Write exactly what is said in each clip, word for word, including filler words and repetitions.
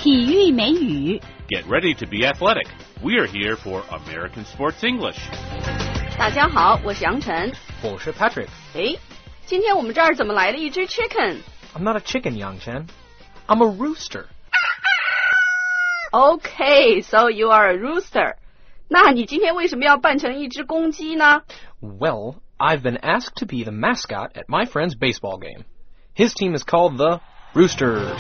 体育美语 Get ready to be athletic. We're here for American Sports English. 大家好，我是杨晨。 我是 Patrick. 诶，今天我们这儿怎么来了一只 chicken？ I'm not a chicken, Yang Chen. I'm a rooster. Okay, so you are a rooster. 那你今天为什么要扮成一只公鸡呢？ Well, I've been asked to be the mascot at my friend's baseball game. His team is called the Roosters.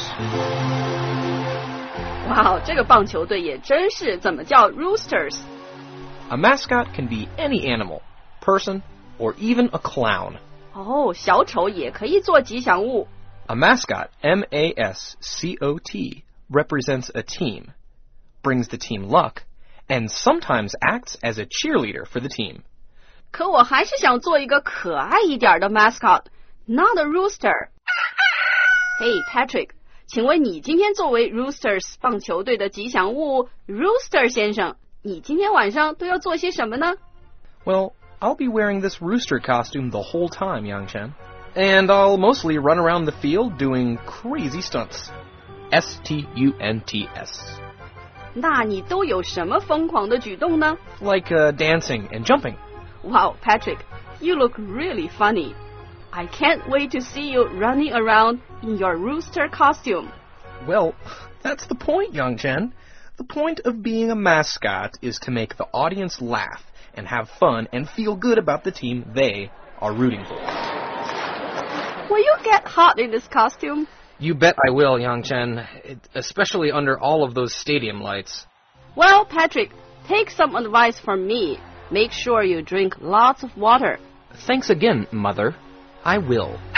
哇，这个棒球队也真是，怎么叫 roosters？ A mascot can be any animal, person, or even a clown. 哦，小丑也可以做吉祥物。 A mascot, M A S C O T, represents a team, brings the team luck, and sometimes acts as a cheerleader for the team. 可我还是想做一个可爱一点的 mascot, not a rooster. Hey, Patrick, 请问你今天作为 Roosters 棒球队的吉祥物 Rooster 先生，你今天晚上都要做些什么呢？ Well, I'll be wearing this rooster costume the whole time, Yang Chen. And I'll mostly run around the field doing crazy stunts. S T U N T S. 那你都有什么疯狂的举动呢？ Like uh, dancing and jumping. Wow, Patrick, you look really funny. I can't wait to see you running around in your rooster costume. Well, that's the point, Yang Chen. The point of being a mascot is to make the audience laugh and have fun and feel good about the team they are rooting for. Will you get hot in this costume? You bet I will, Yang Chen, especially under all of those stadium lights. Well, Patrick, take some advice from me. Make sure you drink lots of water. Thanks again, Mother. I will.